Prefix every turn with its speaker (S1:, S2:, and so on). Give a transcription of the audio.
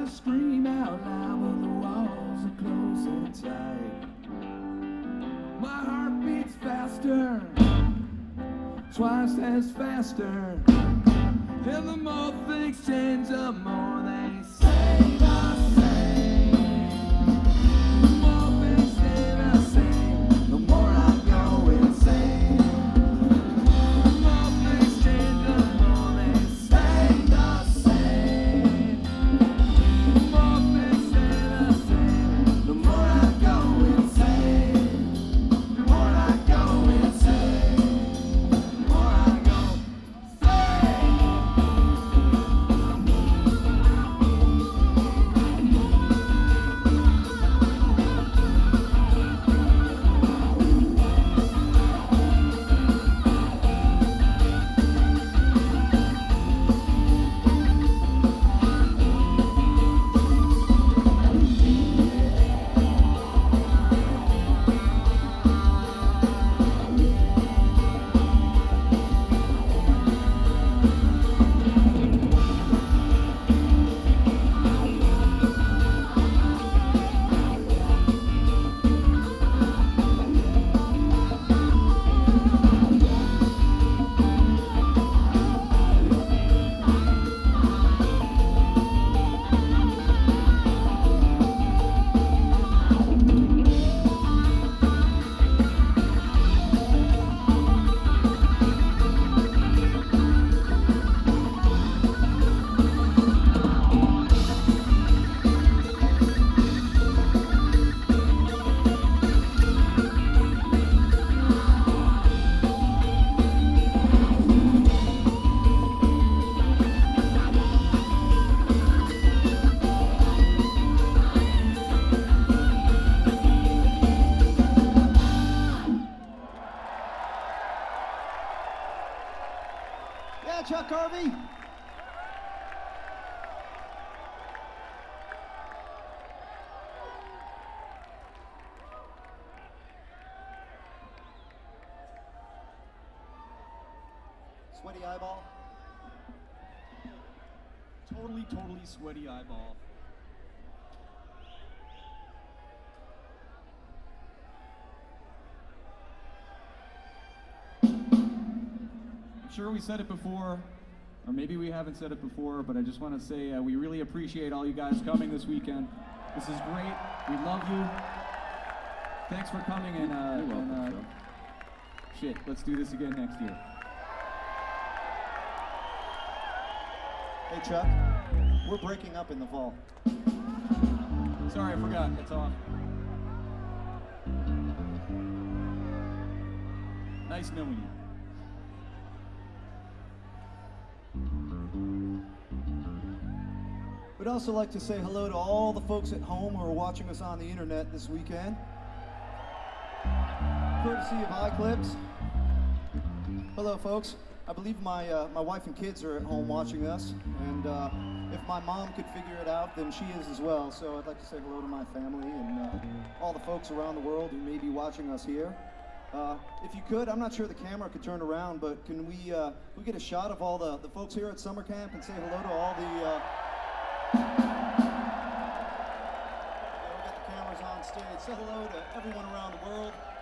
S1: I scream out loud, but the walls are closing tight. My heart beats faster, twice as faster. And the more things change, the more they stay the same. The more things stay the same, the more I go insane. The more things change, the more they stay the same. The more things stay the same, the more I go insane. The more I go insane, the more I go insane.
S2: Yeah, Chuck Harvey. Sweaty eyeball. Totally sweaty eyeball.
S3: I'm sure we said it before, or maybe we haven't said it before, but I just want to say we really appreciate all you guys coming this weekend. This is great. We love you. Thanks for coming, and shit, let's do this again next year.
S2: Hey, Chuck, we're breaking up in the fall.
S3: Sorry, I forgot. It's off. Nice knowing you.
S2: We'd also like to say hello to all the folks at home who are watching us on the internet this weekend. Courtesy of iClips. Hello, folks. I believe my wife and kids are at home watching us, and if my mom could figure it out, then she is as well. So I'd like to say hello to my family and all the folks around the world who may be watching us here. If you could, I'm not sure the camera could turn around, but can we get a shot of all the folks here at summer camp and say hello to all the... we'll get the cameras on stage. Say hello to everyone around the world.